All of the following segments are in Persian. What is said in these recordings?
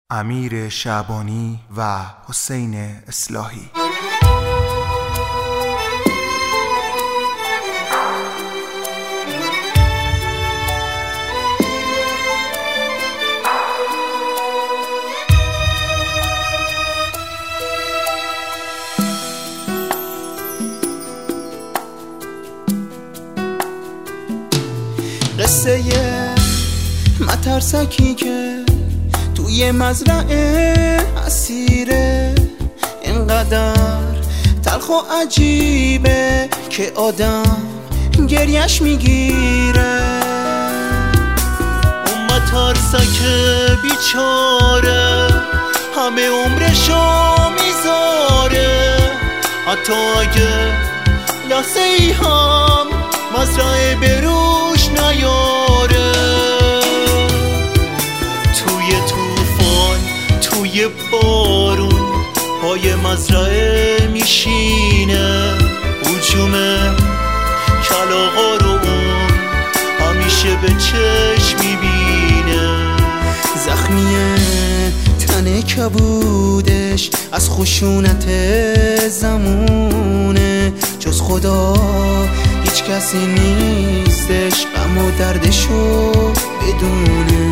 امیر شعبانی و حسین اصلاحی. قصه مترسکی که توی مزرعه اسیره، اینقدر تلخ و عجیبه که آدم گریش میگیره. اون مترسک بیچاره همه عمرشو میذاره، حتی اگه لحظه ای هم مزرعه بروش نیاره. توی طوفان توی بارون پای مزرعه میشینه، هجوم کلاغا رو اون همیشه به چشم میبینه. زخمیه تن کبودش از خشونت زمونه، جز خدا هیچ کسی نیستش غم و دردشو بدونه.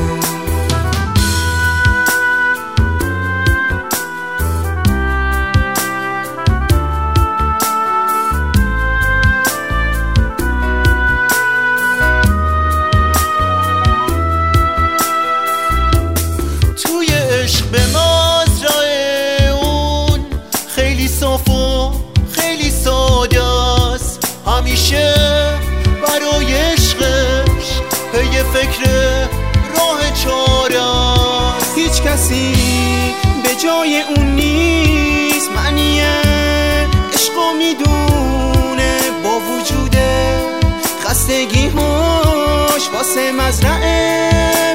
توی عشق به مزرعه اون خیلی صاف و خیلی ساده است، همیشه برای عشقش پی فکر راه چاره است. هیچ کسی به جای اون نیست، معنی عشقو میدونه، با وجود خستگی هاش واسه مزرعه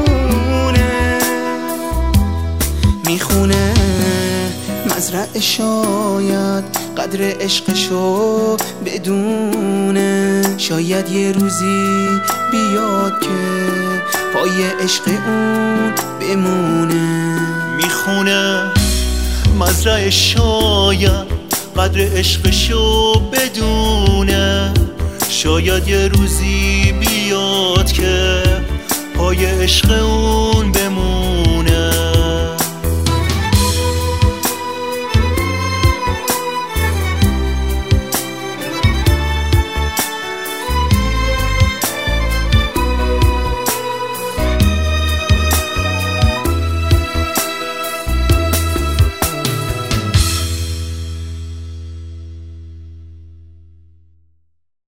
میخونه. مزرعه شاید قدر عشقشو بدونه، شاید یه روزی بیاد که پای عشق اون بمونه. میخونه مزرعه شاید قدر عشقشو بدونه، شاید یه روزی بیاد که پای عشق اون بمونه.